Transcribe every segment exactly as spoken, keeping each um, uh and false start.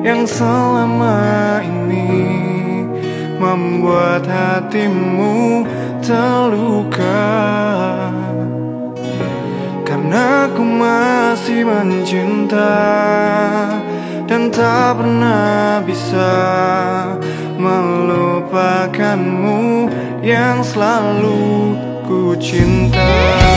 yang selama ini membuat hatimu terluka. Karena aku masih mencinta dan tak pernah bisa melupakanmu yang selalu ku cinta.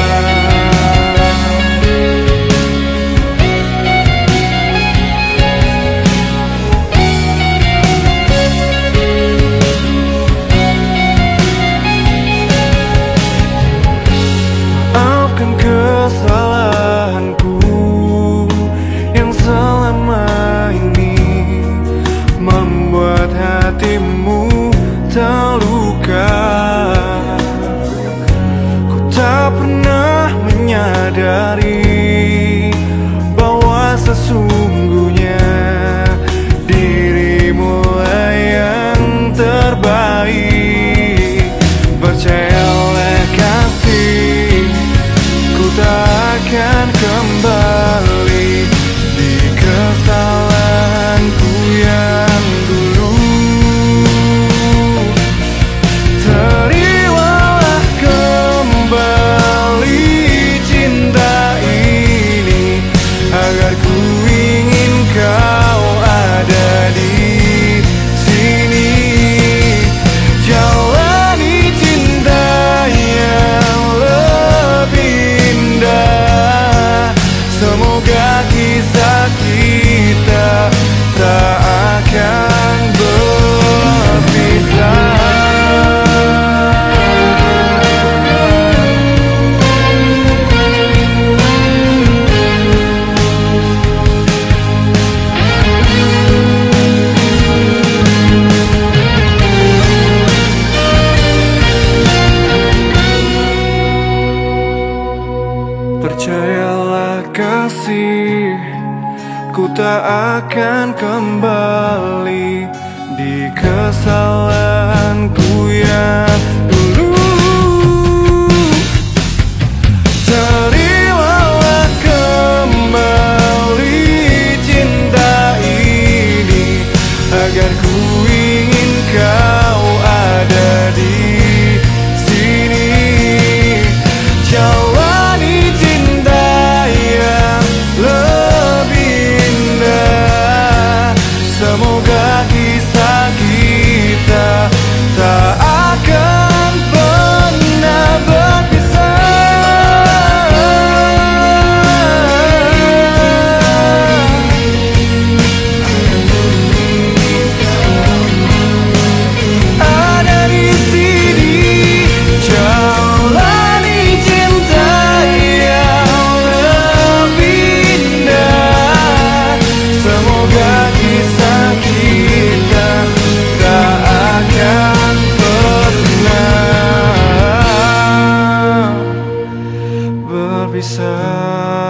Maafkan kesalahanku yang selama ini membuat hatimu terluka. Ku tak pernah menyadari bahwa sesungguhnya dirimu lah yang terbaik. Percayalah kasih, ku tak akan kembali di kesalahanku yang dulu. Terimalah kembali cinta ini, agar ku ingin kau ada di sini. Jalani cinta yang lebih indah, semoga kisah kita tak akan berpisah. Percayalah kasih, ku tak akan kembali di kesalahanku yang dulu. Terimalah kembali cinta ini, agar ku ingin kau ada di sini. Jalani cinta yang lebih indah, semoga kisah kita tak akan pernah berpisah. Ada di sini, jalani cinta yang lebih indah, semoga kisah kita tak akan pernah berpisah.